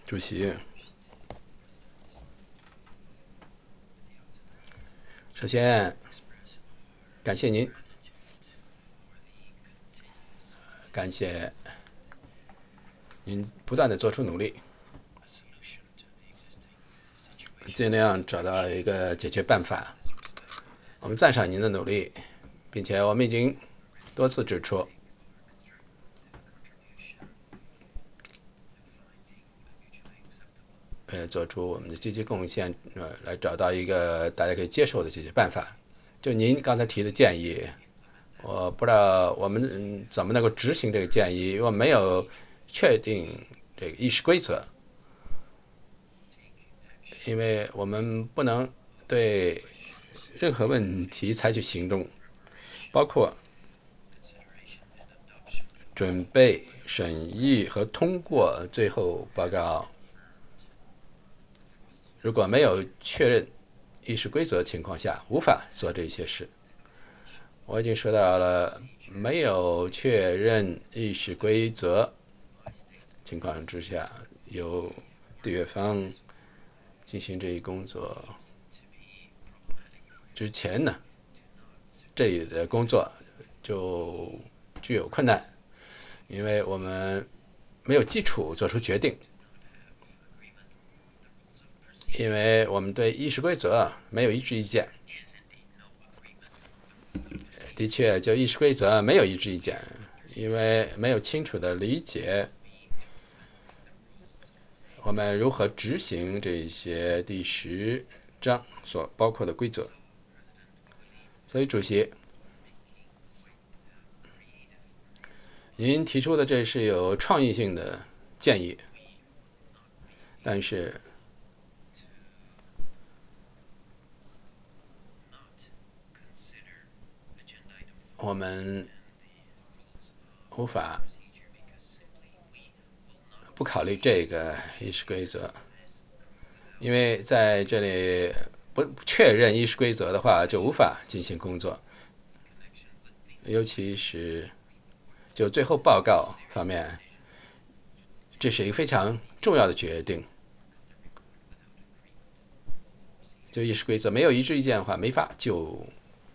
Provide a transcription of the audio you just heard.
主席，首先感谢您，感谢您不断的做出努力，尽量找到一个解决办法。我们赞赏您的努力，并且我们已经多次指出，做出我们的积极贡献，来找到一个大家可以接受的解决办法。就您刚才提的建议，我不知道我们怎么能够执行这个建议，因为没有确定这个议事规则，因为我们不能对任何问题采取行动，包括准备、审议和通过最后报告。如果没有确认议事规则情况下，无法做这些事。我已经说到了，没有确认议事规则情况之下，由缔约方进行这一工作之前呢，这里的工作就具有困难，因为我们没有基础做出决定，因为我们对议事规则没有一致意见。的确，就议事规则没有一致意见，因为没有清楚的理解我们如何执行这些第10章所包括的规则。所以，主席，您提出的这是有创意性的建议，但是我们无法不考虑这个议事规则，因为在这里不确认议事规则的话，就无法进行工作，尤其是就最后报告方面，这是一个非常重要的决定。就议事规则没有一致意见的话，没法就